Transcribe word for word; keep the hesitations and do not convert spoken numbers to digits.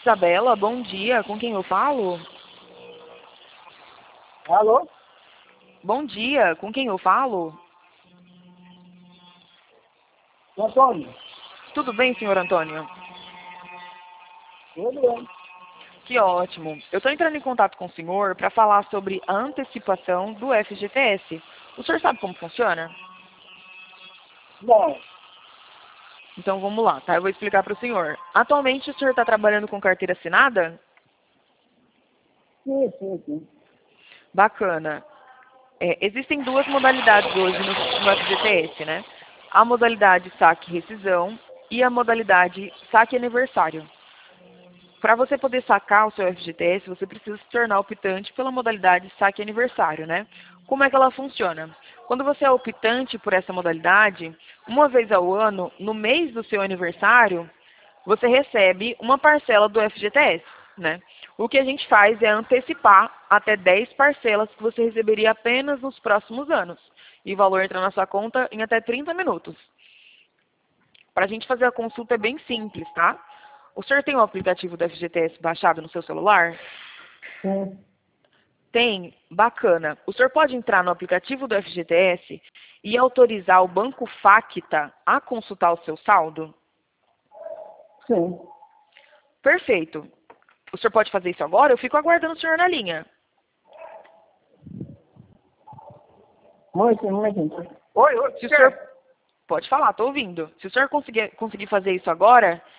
Isabela, bom dia. Com quem eu falo? Alô? Bom dia. Com quem eu falo? Antônio? Tudo bem, senhor Antônio? Tudo bem. Que ótimo. Eu estou entrando em contato com o senhor para falar sobre a antecipação do F G T S. O senhor sabe como funciona? Não. Então vamos lá, tá? Eu vou explicar para o senhor. Atualmente o senhor está trabalhando com carteira assinada? Sim, sim, sim. Bacana. É, existem duas modalidades hoje no, no F G T S, né? A modalidade saque rescisão e a modalidade saque aniversário. Para você poder sacar o seu F G T S, você precisa se tornar optante pela modalidade saque aniversário, né? Como é que ela funciona? Quando você é optante por essa modalidade, uma vez ao ano, no mês do seu aniversário, você recebe uma parcela do F G T S, né? O que a gente faz é antecipar até dez parcelas que você receberia apenas nos próximos anos. E o valor entra na sua conta em até trinta minutos. Para a gente fazer a consulta é bem simples, tá? O senhor tem o aplicativo do F G T S baixado no seu celular? Sim. Tem? Bacana. O senhor pode entrar no aplicativo do F G T S e autorizar o Banco Facta a consultar o seu saldo? Sim. Perfeito. O senhor pode fazer isso agora? Eu fico aguardando o senhor na linha. Muito, muito. Oi, oi, Se o quer? senhor... Pode falar, estou ouvindo. Se o senhor conseguir, conseguir fazer isso agora,